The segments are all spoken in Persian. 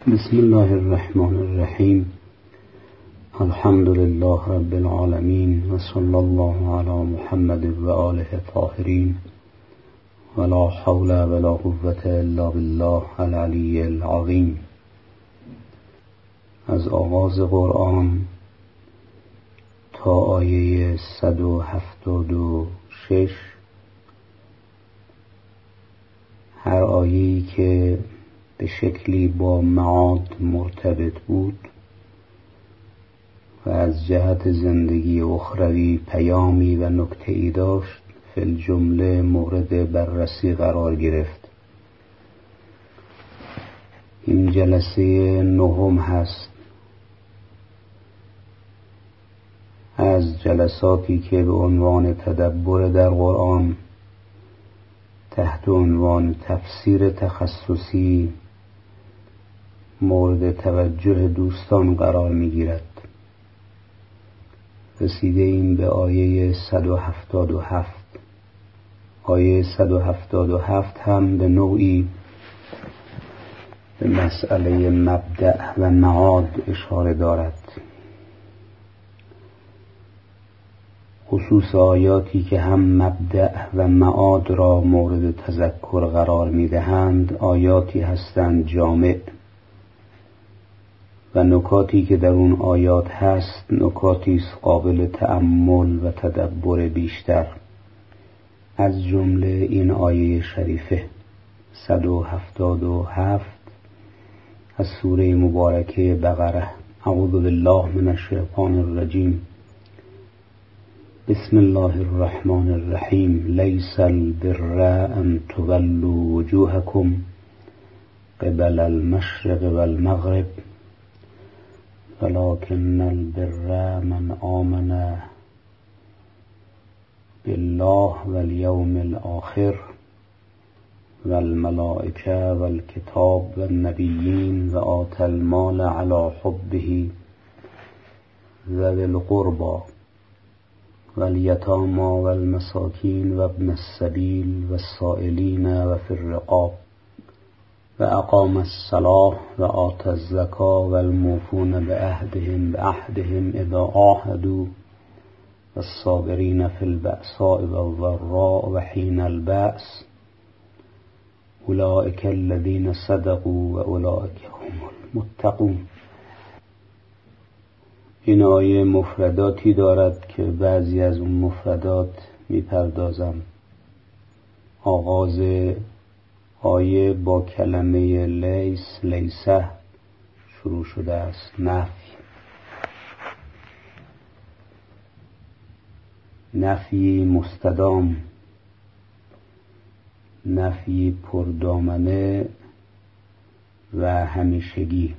بسم الله الرحمن الرحیم. الحمد لله رب العالمین و صلی الله علی محمد و آله الطاهرین ولا حول ولا قوة الا بالله العلی العظیم. از آغاز قرآن تا آیه 176 هر آیه‌ای که به شکلی با معاد مرتبط بود و از جهت زندگی اخروی پیامی و نکته‌ای داشت فی الجمله مورد بررسی قرار گرفت. این جلسه نهم هست از جلساتی که به عنوان تدبر در قرآن تحت عنوان تفسیر تخصصی مورد توجه دوستان قرار می‌گیرد. رسیده ایم به آیه 177. آیه 177 هم به نوعی به مسئله مبدأ و معاد اشاره دارد. خصوص آیاتی که هم مبدأ و معاد را مورد تذکر قرار می‌دهند آیاتی هستند جامع و نکاتی که در اون آیات هست نکاتی است قابل تأمل و تدبر بیشتر. از جمله این آیه شریفه 177 از سوره مبارکه بقره. اعوذ بالله من الشیطان الرجیم. بسم الله الرحمن الرحیم. لیس البر ان تولوا وجوهکم قبل المشرق والمغرب ولكن البر من آمن بالله واليوم الآخر والملائكة والكتاب والنبيين وآتى المال على حبه ذوي القربى واليتامى والمساكين وابن السبيل والسائلين وفي الرقاب وأقام الصلاة وآتى الزكاة والموفون بعهدهم إذا عاهدوا والصابرين في البأساء والضراء وحين البأس أولئك الذين صدقوا وأولئك هم المتقون. این آیه مفرداتی دارد که بعضی از اون مفردات میپردازم. آغاز آیه با کلمه لیسه شروع شده است. نفی مستدام، نفی پردامنه و همیشگی.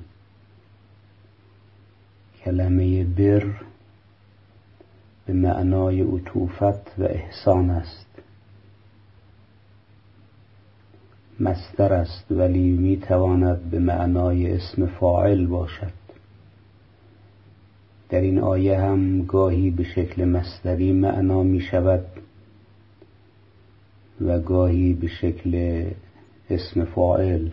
کلمه بر به معنای عطوفت و احسان است. مصدر است ولی میتواند به معنای اسم فاعل باشد. در این آیه هم گاهی به شکل مصدری معنا می شود و گاهی به شکل اسم فاعل.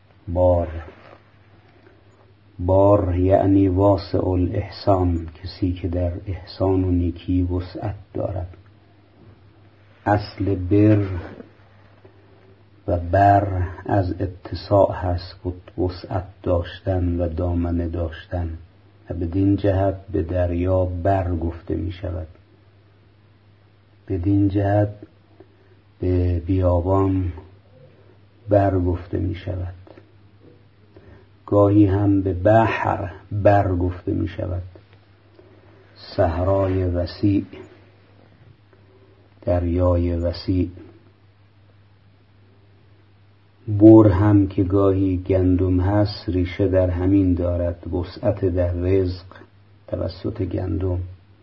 بار یعنی واسع الاحسان، کسی که در احسان و نیکی وسعت دارد. اصل بر و بر از اتساع هست، وسعت داشتن و دامنه داشتن و بدین جهت به دریا بر گفته می شود. بدین جهت به بیابان بر گفته می شود. گاهی هم به بحر بر گفته می شود. صحرای وسیع، دریای وسیع. بر هم که گاهی گندم هست ریشه در همین دارد، وسعت در رزق توسط گندم.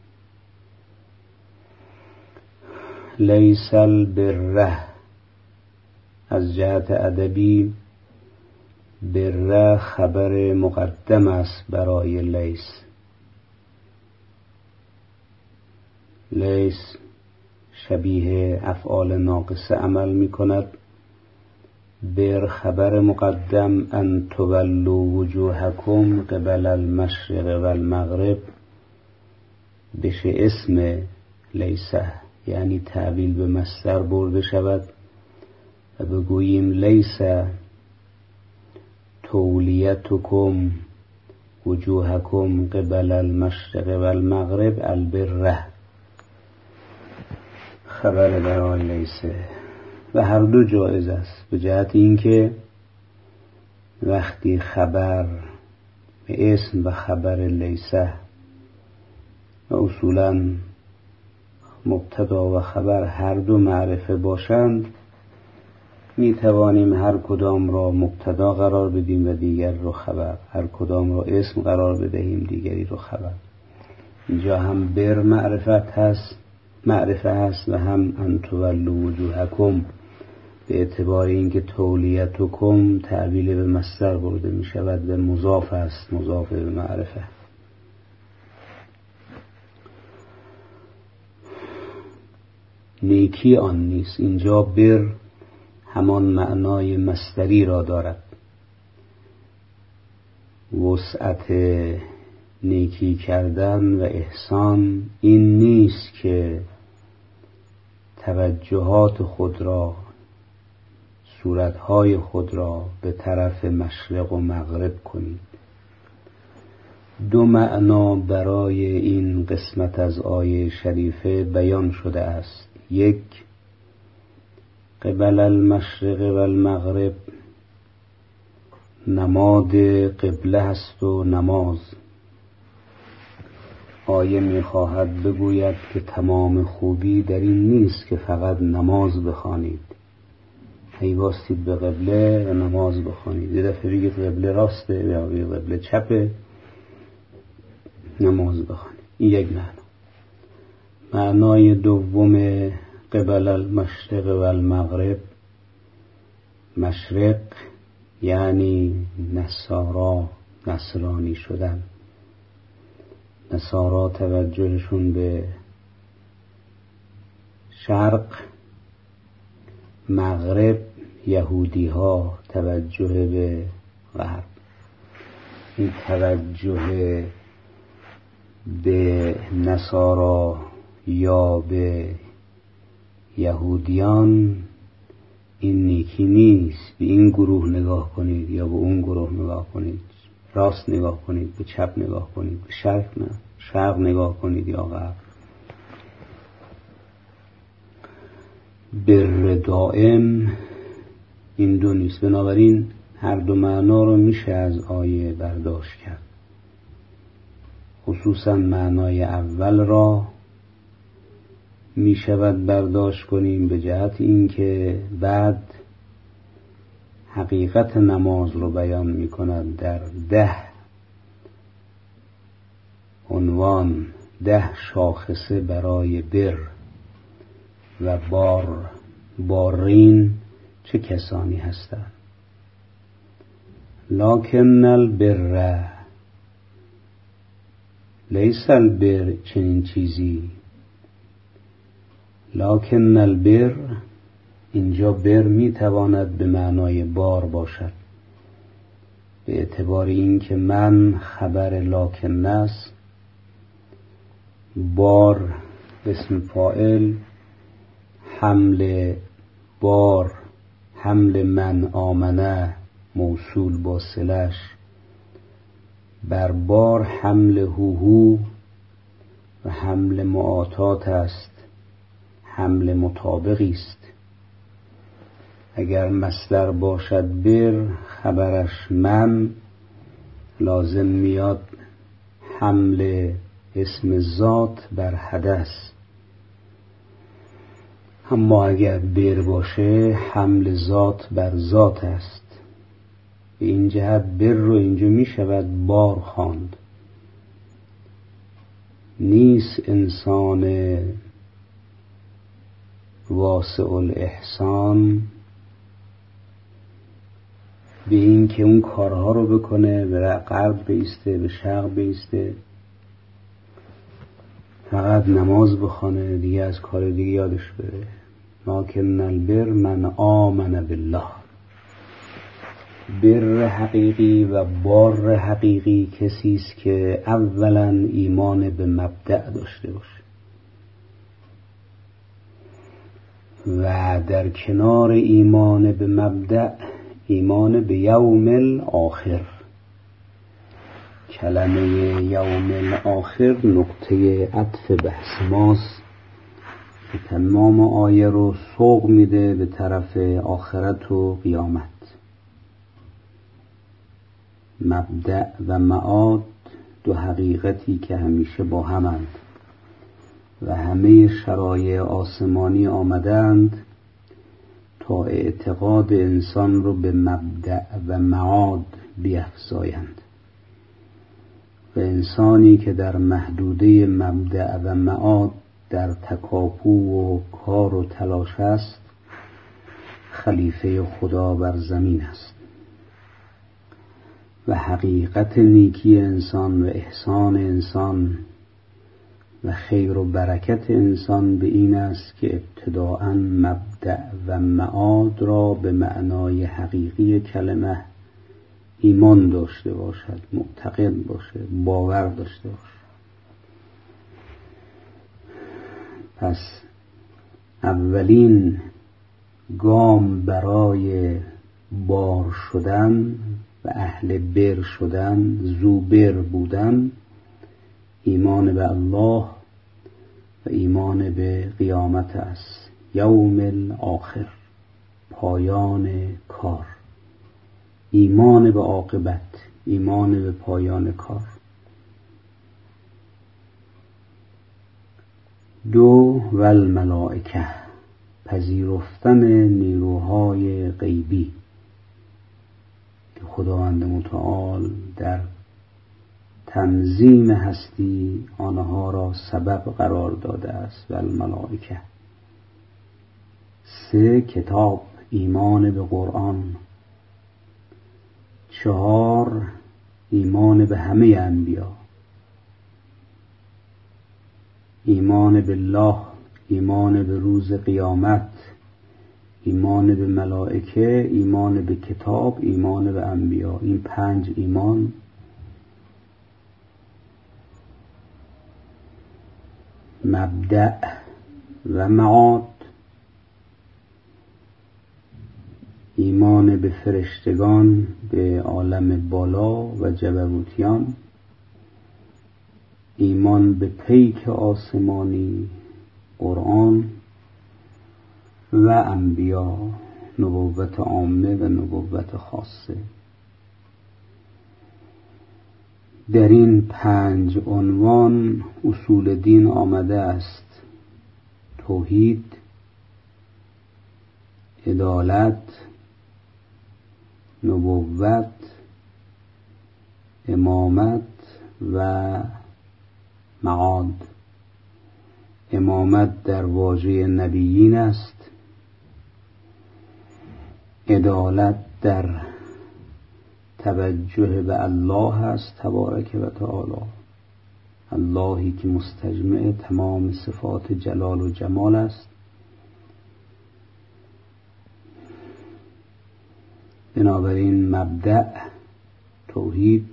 لیس البر از جهت ادبی بر خبر مقدم است برای لیس. لیس شبیه افعال ناقصه عمل می کند بر خبر مقدم ان تولوا وجوهکم قبل المشرق و المغرب بشه اسم لیسه، یعنی تعبیل به مصدر برده شود و بگوییم لیسه تولیتکم وجوهکم قبل المشرق و المغرب البره، خبر برای لیسه. و هر دو جایز است، به جهت اینکه وقتی خبر به اسم و خبر لیسه و اصولاً مبتدا و خبر هر دو معرفه باشند، می توانیم هر کدام را مبتدا قرار بدیم و دیگر را خبر، هر کدام را اسم قرار بدهیم دیگری را خبر. اینجا هم بر معرفه هست و هم ان تولوا وجوهکم، به اعتبار اینکه تولیتکم تعبیل به مصدر برده می شود و مضاف است، مضاف به معرفه. نیکی آن نیست، اینجا بر همان معنای مصدری را دارد. وسعت نیکی کردن و احسان این نیست که توجهات خود را، صورتهای خود را به طرف مشرق و مغرب کنید. دو معنا برای این قسمت از آیه شریفه بیان شده است. یک، قبل المشرق و المغرب نماد قبله است و نماز. آیه می‌خواهد بگوید که تمام خوبی در این نیست که فقط نماز بخوانید، هی واسید به قبله و نماز بخوانید، یه دفعه بگید قبله راسته یا قبله چپه، نماز بخوانید. این یک معنا. معنای دوم قبل المشرق و المغرب، مشرق یعنی نصرانی شدن. نصارا توجهشون به شرق، مغرب یهودی ها توجه به غرب. این توجه به نصارا یا به یهودیان این نیکی نیست. به این گروه نگاه کنید یا به اون گروه نگاه کنید، راست نگاه کنید، به چپ نگاه کنید، به شرق نگاه کنید یا غرب. بر دائم این دو نیست. بنابراین هر دو معنا رو میشه از آیه برداشت کرد. خصوصا معنای اول را می شود برداشت کنیم به جهت اینکه بعد حقیقت نماز رو بیان می کند در 10 عنوان، 10 شاخصه برای بر و بارین چه کسانی هستند. لکن البر لیس البر چنین چیزی. لکن البر، اینجا بر می تواند به معنای بار باشد، به اعتبار این که من خبر لکن است، بار اسم فاعل، حمل بار، حمل من آمنه موصول با صلش، بر بار حمل هو و حمل معاطات است، حمل مطابقی است. اگر مصدر باشد بر، خبرش من، لازم میاد حمل اسم ذات بر حدث. اما اگر بر باشه حمل ذات بر ذات است. به این جهت بر رو اینجا می شود بار خواند. نیست انسان واسع الاحسان به این که اون کارها رو بکنه، به غرب بیسته، به شرق بیسته، فقط نماز بخونه، دیگه از کار دیگه یادش بره. لکن البر من آمن بالله. بر حقیقی و بار حقیقی کسی است که اولا ایمان به مبدأ داشته باشه و در کنار ایمان به مبدأ ایمان به یوم الآخر. کلمه یوم الآخر نقطه عطف بحث ماست که تمام آیه رو سوق میده به طرف آخرت و قیامت. مبدأ و معاد دو حقیقتی که همیشه با همند و همه شرایع آسمانی آمدند تا اعتقاد انسان رو به مبدأ و معاد بیفزایند و انسانی که در محدوده مبدأ و معاد در تکاپو و کار و تلاش است خلیفه خدا بر زمین است و حقیقت نیکی انسان و احسان انسان و خیر و برکت انسان به این است که ابتداءً مبدأ و معاد را به معنای حقیقی کلمه ایمان داشته باشد، معتقد باشه، باور داشته باشه. پس اولین گام برای بار شدن و اهل بر شدن، زوبر بودن، ایمان به الله و ایمان به قیامت است. یوم الآخر، پایان کار، ایمان به عاقبت، ایمان به پایان کار. دو، و الملائکه، پذیرفتن نیروهای غیبی که خداوند متعال در تنظیم هستی آنها را سبب قرار داده است. و الملائکه. سه، کتاب، ایمان به قرآن. چهار، ایمان به همه انبیا، ایمان بالله، ایمان به روز قیامت، ایمان به ملائکه، ایمان به کتاب، ایمان به انبیا. این 5 ایمان مبدأ و معاد. ایمان به فرشتگان، به عالم بالا و جبروتیان، ایمان به پیک آسمانی، قرآن و انبیا، نبوت عامه و نبوت خاصه. در این 5 عنوان اصول دین آمده است: توحید، عدالت، نبوت، امامت و معاد. امامت در واژه نبیین است، عدالت در توجه به الله است تبارک و تعالی، اللهی که مستجمع تمام صفات جلال و جمال است. بنابراین مبدأ توحید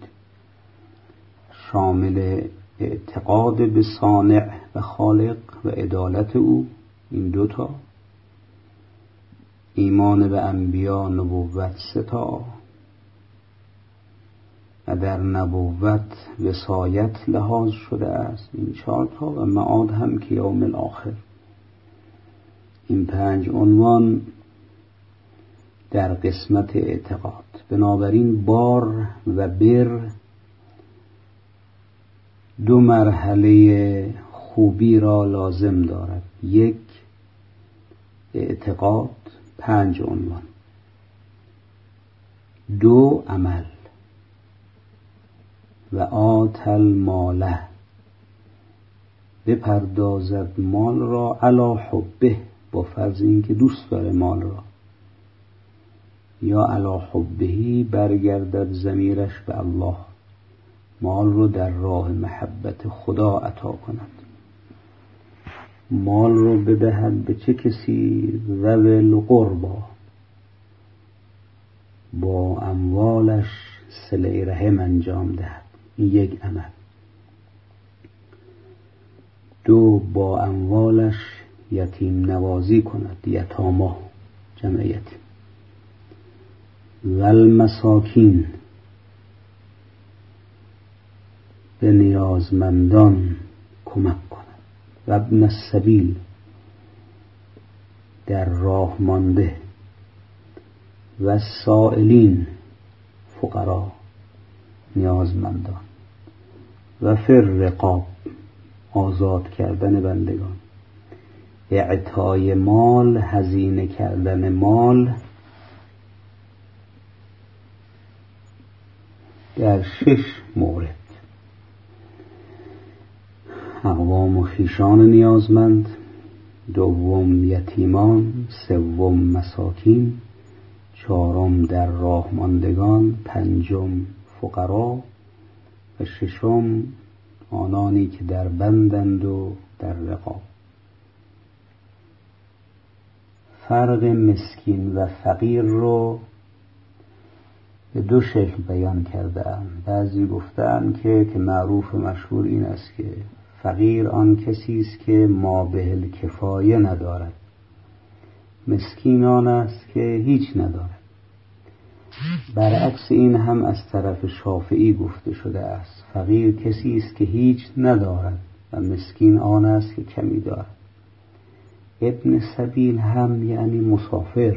شامل اعتقاد به صانع و خالق و عدالت او، این 2 تا، ایمان به انبیا، نبوت 3 تا و در نبوت وصایت لحاظ شده است، این 4 تا، و معاد هم که یوم الآخر. این 5 عنوان در قسمت اعتقاد. بنابراین بار و بر 2 مرحله خوبی را لازم دارد: 1 اعتقاد، 5 عنوان. 2 عمل. و آت المال، بپردازد مال را، علی حبه، با فرض این که دوست داره مال را، یا علی حبهی برگردد ضمیرش به الله، مال رو در راه محبت خدا عطا کند. مال رو بدهد به چه کسی؟ ذوی القربی، با اموالش صله رحم انجام دهد، این یک عمل. 2 با اموالش یتیم نوازی کند، یتاما جمع یتیم. و المساکین به نیازمندان کمک کند. و ابن السبیل در راه مانده. و سائلین فقرا نیازمندان. و فر رقاب آزاد کردن بندگان. اعطای مال هزینه کردن مال در 6 مورد: اقوام و خویشان نیازمند، 2 یتیمان، 3 مساکین، 4 در راه ماندگان، 5 فقرا و 6 آنانی که در بندند و در رقاب. فرق مسکین و فقیر رو به 2 شکل بیان کرده‌اند. بعضی گفتند که معروف و مشهور این است که فقیر آن کسی است که ما به الکفایه ندارد، مسکین آن است که هیچ ندارد. برعکس این هم از طرف شافعی گفته شده است: فقیر کسی است که هیچ ندارد و مسکین آن است که کمی دارد. ابن سبیل هم یعنی مسافر.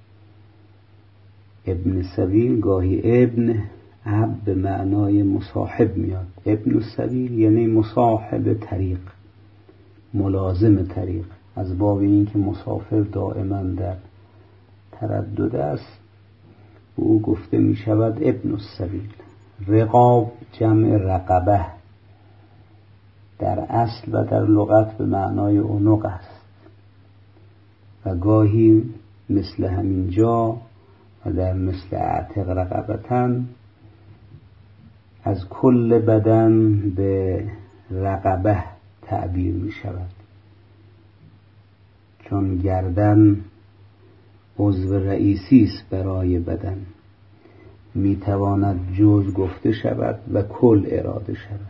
ابن سبیل گاهی ابن عب به معنای مصاحب میاد. ابن سبیل یعنی مصاحب طریق، ملازم طریق، از باب این که مسافر دائما در تردد است و او گفته می شود ابن السبیل. رقاب جمع رقبه در اصل و در لغت به معنای عنق است و گاهی مثل همین جا و در مثل اعتق رقبتن از کل بدن به رقبه تعبیر می شود، چون گردن عضو رئیسی است برای بدن، می تواند جزء گفته شود و کل اراده شود.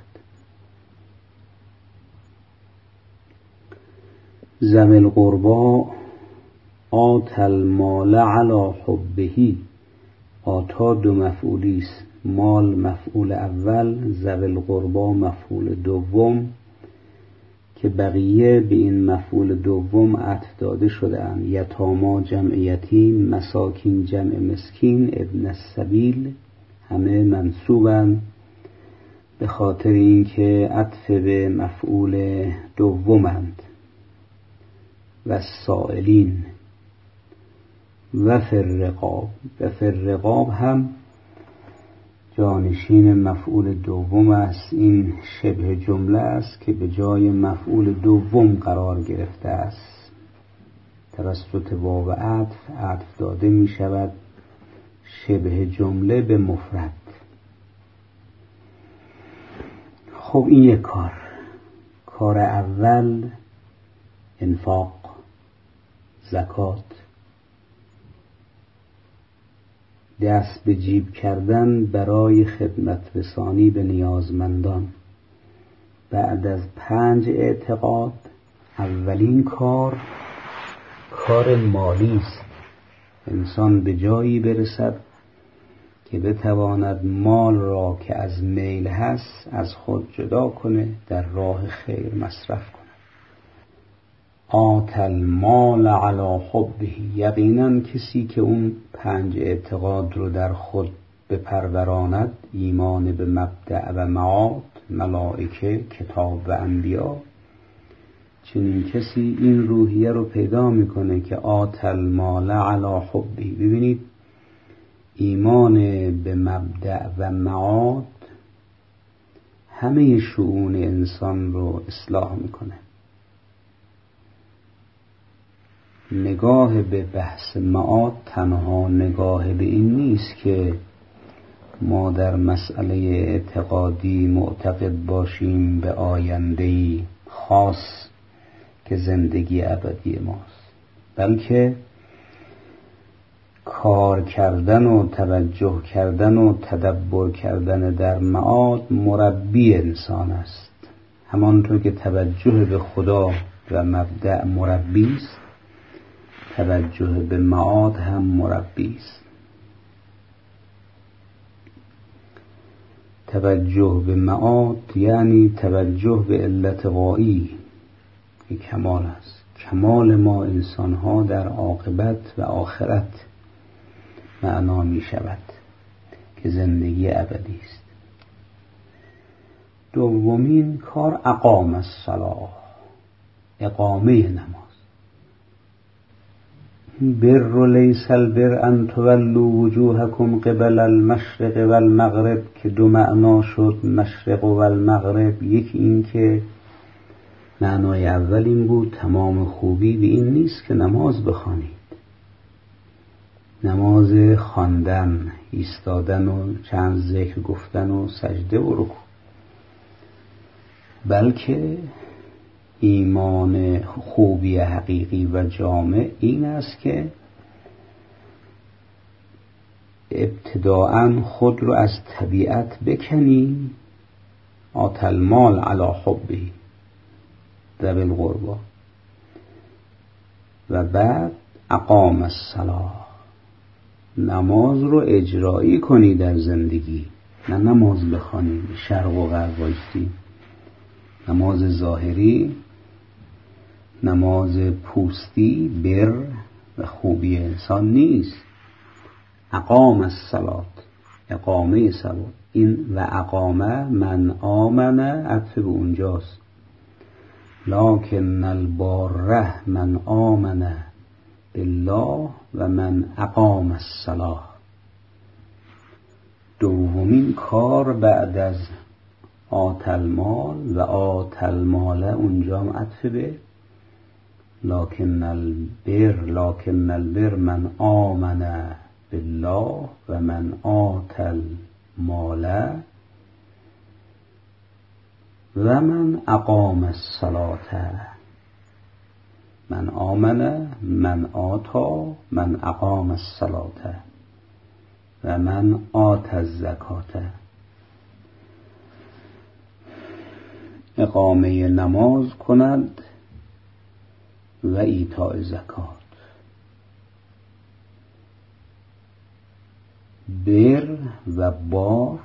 ذوی القربی آت المال علی حبه. آتا 2 مفعولی است، مال مفعول اول، ذوی القربی مفعول دوم، که بقیه به این مفعول دوم عطف داده شده اند. یتاما جمع یتیم، مساکین جمع مسکین، ابن السبیل همه منصوبند به خاطر اینکه عطف به مفعول دومند. و سائلین و فر رقاب. و فر رقاب هم جانشین مفعول دوم است. این شبه جمله است که به جای مفعول دوم قرار گرفته است. توسط واو عطف داده می شود شبه جمله به مفرد. خب این یک کار اول انفاق، زکات، دست به جیب کردن برای خدمت رسانی به نیازمندان. بعد از 5 اعتقاد اولین کار مالی است. انسان به جایی برسد که بتواند مال را که از میل هست از خود جدا کنه، در راه خیر مصرف کنه. آت المال علی حبه. یقینا کسی که اون 5 اعتقاد رو در خود بپروراند، ایمان به مبدأ و معاد، ملائکه، کتاب و انبیا، چنین کسی این روحیه رو پیدا میکنه که آت المال علی حبه. ببینید ایمان به مبدأ و معاد همه شؤون انسان رو اصلاح میکنه. نگاه به بحث معاد تنها نگاه به این نیست که ما در مسئله اعتقادی معتقد باشیم به آینده‌ای خاص که زندگی ابدی ماست، بلکه کار کردن و توجه کردن و تدبر کردن در معاد مربی انسان است. همانطور که توجه به خدا و مبدأ مربی است، توجه به معاد هم مربی است. توجه به معاد یعنی توجه به علت غایی که کمال است. کمال ما انسان ها در عاقبت و آخرت معنا می شود که زندگی ابدی است. دومین کار اقام الصلاة، اقامه نماز. بر لیس البر ان تولوا وجوهکم قبل المشرق و المغرب که دو معنا شد، مشرق و المغرب. یکی این که معنای اول این بود تمام خوبی به این نیست که نماز بخوانید، نماز خواندن، ایستادن و چند ذکر گفتن و سجده و رکوع، بلکه ایمان خوبی حقیقی و جامع این است که ابتداءً خود رو از طبیعت بکنی، آت المال علی حبه ذوی القربی، و بعد اقام الصلاة، نماز رو اجرایی کنی در زندگی، نه نماز بخوانی شرق و غرب وایسی. نماز ظاهری، نماز پوستی بر و خوبی انسان نیست. اقام الصلاة، اقامه صلاة. این و اقامه من آمن عطف به اونجاست. لکن الباره من آمن بالله و من اقام الصلاة. دومین کار بعد از آت المال و آت المال اونجا هم عطف به لکن البر من آمن بالله و من آت المال و من اقام الصلاة. من آمن، من آتا، من اقام الصلاة و من آت الزکاة. اقامه نماز کند و ایتاء زکات. بر و بار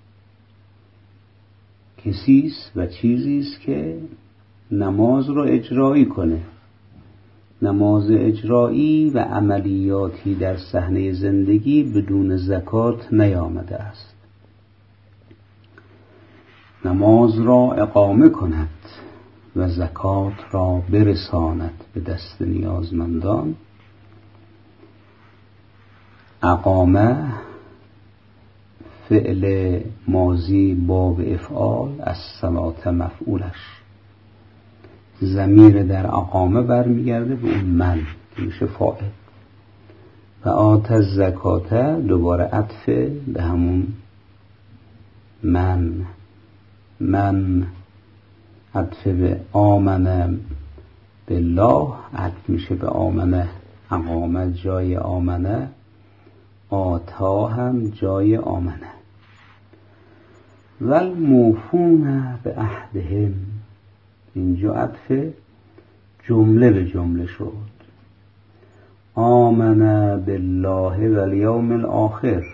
کسیست و چیزیست که نماز رو اجرایی کنه. نماز اجرایی و عملیاتی در صحنه زندگی بدون زکات نیامده است. نماز را اقامه کند و زکات را برساند به دست نیازمندان. اقامه فعل ماضی باب افعال، از صلاة مفعولش. ضمیر در اقامه برمیگرده به اون من که میشه فاعل. و آت الزکات دوباره عطف به همون من عطف به آمنه بالله عطف میشه به آمنه. اقامه جای آمنه، آتا هم جای آمنه. والموفون به عهدهم، اینجا عطف جمله به جمله شد. آمن بالله و الیوم الاخر،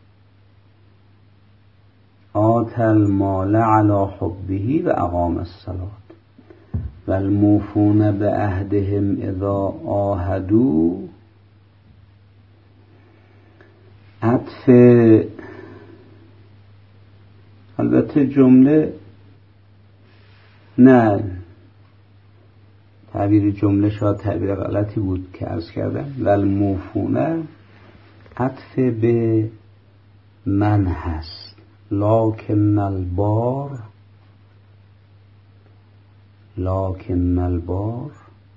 آت المال علی حبه و اقام الصلاة. والموفون به عهدهم اذا عاهدوا، عطف البته جمله نه، تعبیر جمله شاید تعبیر غلطی بود که عرض کردم. والموفون عطف به من هست. لکن البار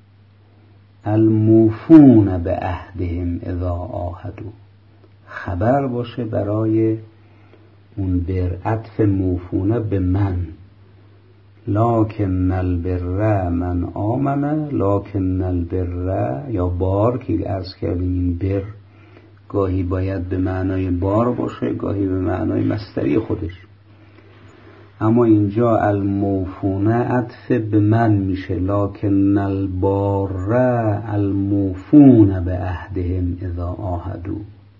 الموفون به عهدهم اذا عاهدوا، خبر باشه برای اون بر. عطف موفونه به من. لکن البر من آمنه، لکن البر یا بار که عرض کردیم این بر گاهی باید به معنای بار باشه، گاهی به معنای مصدری خودش. اما اینجا الموفونه عطف به من میشه، لکن البار الموفون به عهدهم اذا عاهدوا.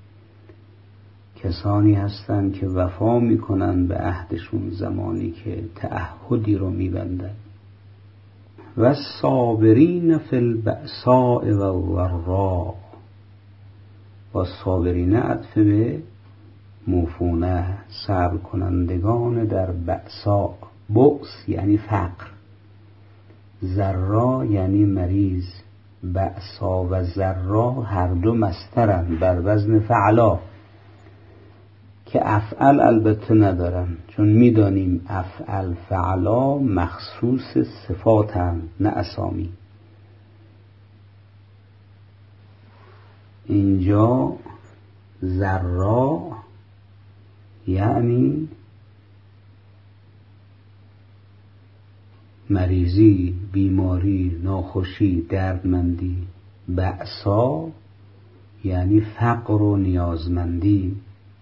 کسانی هستند که وفا میکنن به عهدشون زمانی که تعهدی رو میبندن. و صابرین فی البأساء و الضراء. و صابرین عطف به موفونه، صبر کنندگان در بأسا. بؤس یعنی فقر، ضرا یعنی مریض. بأسا و ضرا هر دو مصدرن بر وزن فعلا که افعل البته ندارن، چون میدانیم افعل فعلا مخصوص صفاتن نه اسامی. اینجا ضرا یعنی مریضی، بیماری، ناخوشی، دردمندی. بأسا یعنی فقر و نیازمندی.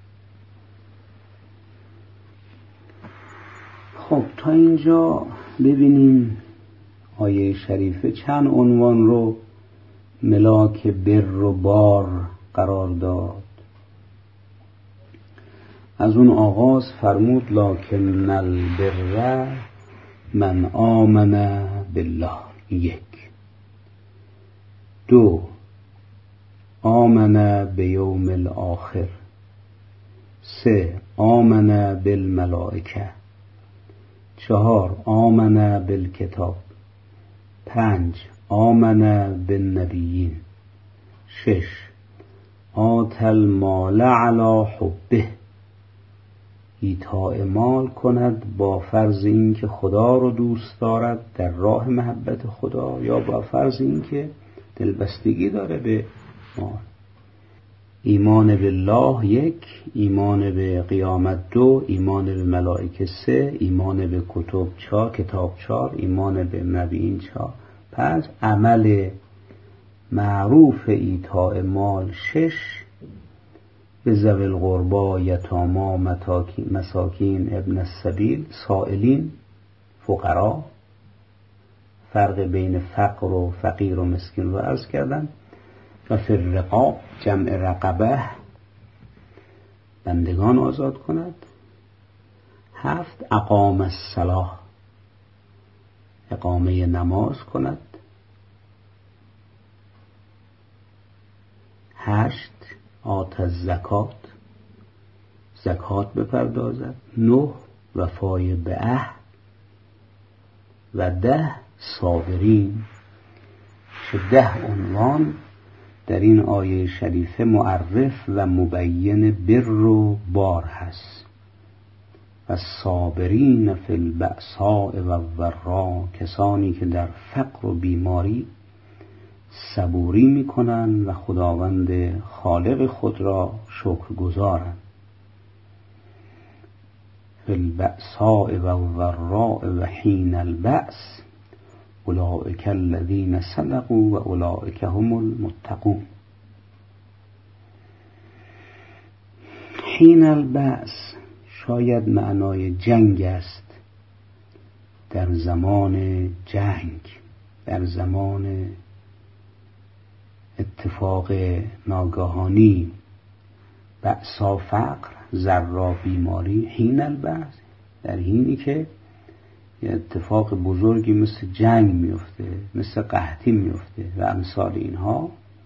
خب تا اینجا ببینیم آیه شریفه چند عنوان رو ملاک بر و بار قرار داد. از اون آغاز فرمود لکن البر من آمن بالله. 1. 2 آمن بیوم الاخر. 3 آمن بالملائکه. 4 آمن بالکتاب. 5 آمن بالنبیین. 6 آت المال علی حبه. ایتاء مال کند با فرض این که خدا رو دوست دارد، در راه محبت خدا، یا با فرض این که دلبستگی داره به مال. ایمان بالله 1، ایمان به قیامت 2، ایمان به ملائکه 3، ایمان به کتاب 4، ایمان به نبیین 4، 5 عمل معروف ایتاء مال 6 به ذوی القربا، یتاما، مساکین، ابن السبیل، سائلین، فقرا. فرق بین فقر و فقیر و مسکین رو عرض کردم. و فی الرقاب جمع رقبه، بندگان آزاد کند. 7 اقام الصلاة، اقامه نماز کند. 8 آت الزکات، زکات بپردازد. 9 وفای به عهد. و 10 صابرین. 10 عنوان در این آیه شریفه معرف و مبین بر و بار هست. و صابرین فی البأساء و الضراء، کسانی که در فقر و بیماری صبوری میکنن و خداوند خالق خود را شکرگزارند. فی البأساء و الضراء و حین البأس اولئک الذین صدقوا و اولئک هم المتقون. حین البأس شاید معنای جنگ است. در زمان جنگ، در زمان اتفاق ناگهانی. بأسا فقر، ضرا بیماری، حین البأس در حینی که یه اتفاق بزرگی مثل جنگ میفته، مثل قحطی میفته و امثال اینها.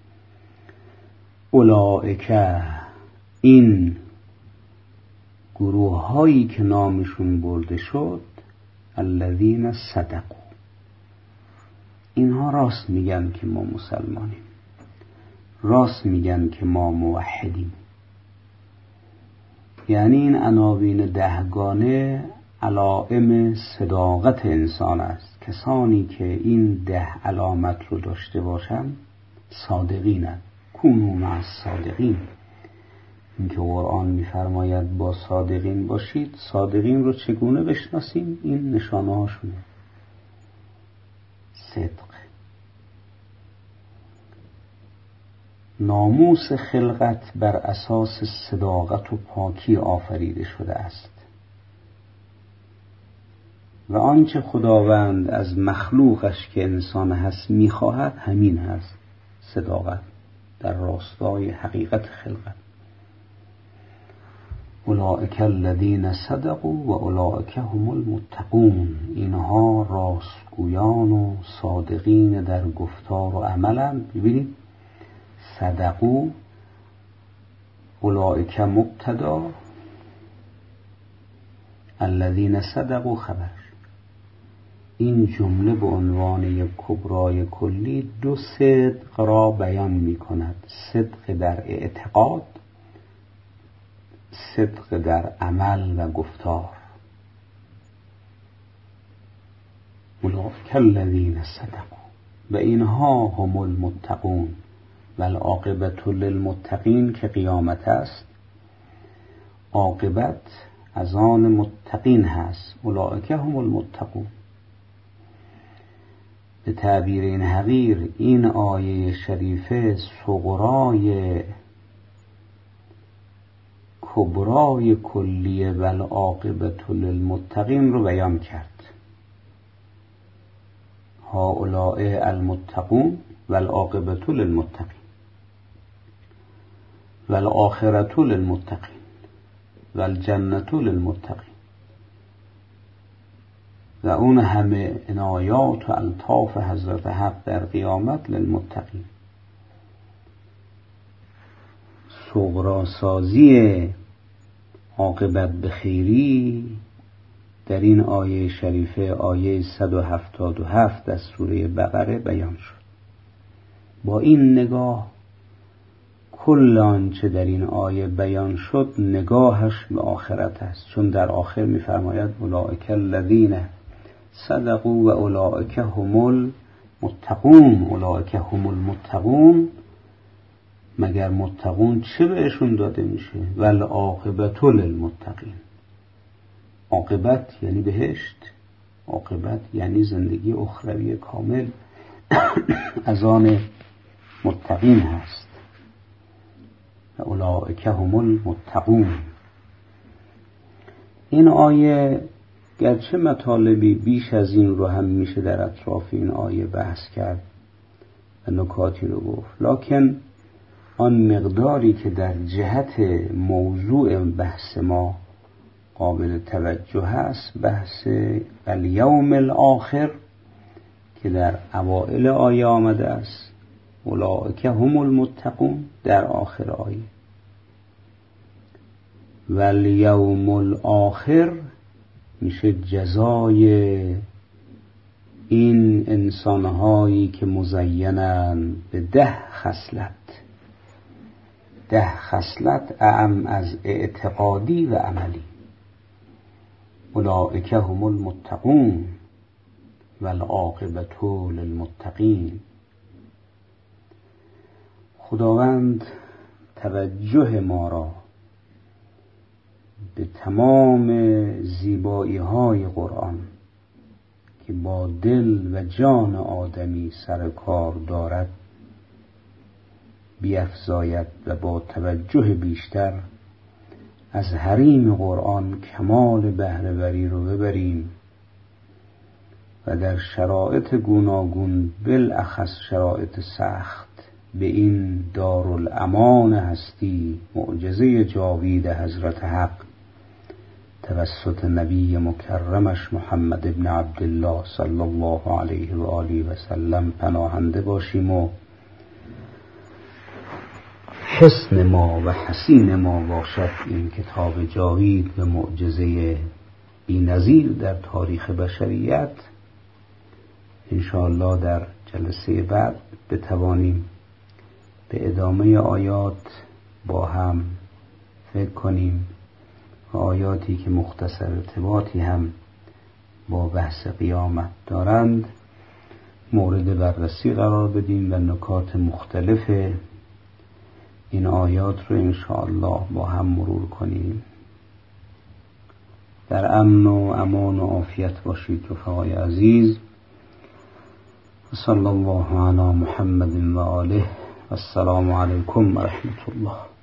اولئک، این گروه هایی که نامشون برده شد، الذین صدقوا، اینها راست میگن که ما مسلمانیم، راست میگن که ما موحدیم. یعنی این عناوین 10گانه علائم صداقت انسان است. کسانی که این 10 علامت رو داشته باشند صادقینند. کونوا مع الصادقین. این که قرآن میفرماید با صادقین باشید، صادقین رو چگونه بشناسیم؟ این نشانه هاشونه. صدق. ناموس خلقت بر اساس صداقت و پاکی آفریده شده است و آنچه خداوند از مخلوقش که انسان هست میخواهد همین هست، صداقت در راستای حقیقت خلقت. اولئک الذین صدقوا و اولئک هم المتقون. اینها راستگویان و صادقین در گفتار و عملند. ببینید صدقوا، اولئک مبتدا، الذین صدقوا خبر. این جمله به عنوان یک کبرای کلی دو صدق را بیان می کند: صدق در اعتقاد، صدق در عمل و گفتار. اولئک الذین صدقوا و اینها هم المتقون و العاقبة للمتقین که قیامت است، عاقبت از آن متقین هست. اولئک هم المتقون. به تعبیر این حقیر این آیه شریفه صغرای کبرای کلیه و العاقبة للمتقین رو بیان کرد. هؤلاء المتقون و العاقبة للمتقین و الآخرة للمتقین و الجنة للمتقین و اون همه عنایات و الطاف حضرت حق در قیامت للمتقین. صغراسازی عاقبت به خیری در این آیه شریفه، آیه 177 از سوره بقره بیان شد. با این نگاه کل آنچه در این آیه بیان شد نگاهش به آخرت است، چون در آخر می‌فرماید اولئک الذین صدقوا و اولئک هم المتقون. اولئک هم المتقون، مگر متقون چه بهشون داده میشه؟ والعاقبة للمتقین. عاقبت یعنی بهشت، عاقبت یعنی زندگی اخروی کامل از آن متقین هست. و اولئک هم المتقون. این آیه گرچه مطالبی بیش از این رو هم میشه در اطراف این آیه بحث کرد و نکاتی رو گفت، لکن آن مقداری که در جهت موضوع بحث ما قابل توجه است، بحث الیوم الاخر که در اوائل آیه آمده است، اولئک هم المتقون در آخر آیه، و الیوم الاخر میشه جزای این انسانهایی که مزینن به 10 خصلت اعم از اعتقادی و عملی. اولئک هم المتقون و العاقبة للمتقین. خداوند توجه ما را به تمام زیبایی های قرآن که با دل و جان آدمی سر کار دارد بیفزاید و با توجه بیشتر از حریم قرآن کمال بهره‌وری رو ببریم و در شرایط گوناگون بالاخص شرایط سخت به این دارالامان هستی، معجزه جاوید حضرت حق توسط نبی مکرمش محمد ابن عبدالله صلی الله علیه و آله و سلم پناهنده باشیم و حسن ما و حسین ما باشد این کتاب جاوید و معجزه بی‌نظیر در تاریخ بشریت. انشاءالله در جلسه بعد بتوانیم به ادامه آیات با هم فکر کنیم و آیاتی که مختصر ارتباطی هم با بحث قیامت دارند مورد بررسی قرار بدیم و نکات مختلف این آیات رو انشاءالله با هم مرور کنیم. در امن و امان و عافیت باشید رفقای عزیز. صلی الله علی محمد و آله السلام علیکم و رحمت الله.